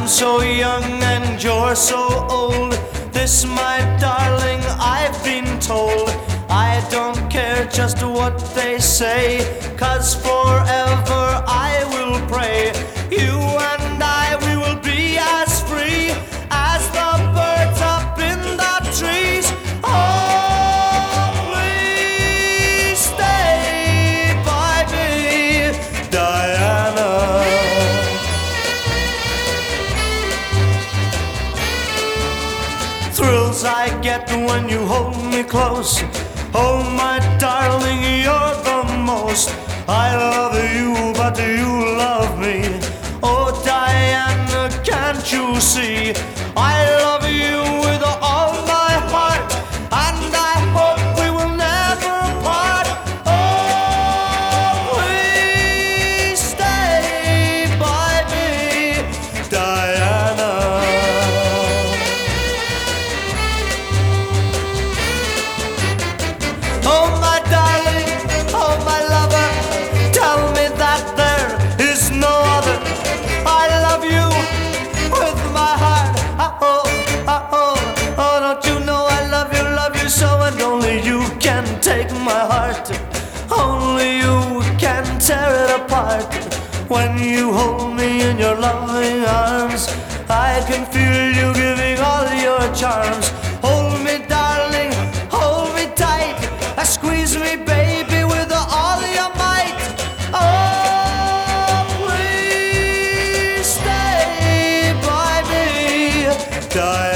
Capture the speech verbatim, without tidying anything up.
I'm so young and you're so old. This, my darling, I've been told. I don't care just what they say, 'cause forever I will pray. You and I, we will be as free as the birds up in the trees. Oh, please stay by me, Diana. Thrills I get when you hold me close. Oh, my darling, you're the most. I love you, but you love me. Oh, Diana, can't you see? I love you with all my heart, and I hope we will never part. Oh, please stay by me, Diana. Oh, my darling, oh, my lover, tell me that there is no other. I love you with my heart. Oh, oh, oh, oh, don't you know I love you, love you so, and only you can take my heart. Only you can tear it apart. When you hold me in your loving arms, I can feel you giving all your charms. Hold me, darling, hold me tight. Squeeze me, baby, with all your might. Oh, please stay by me, Diana.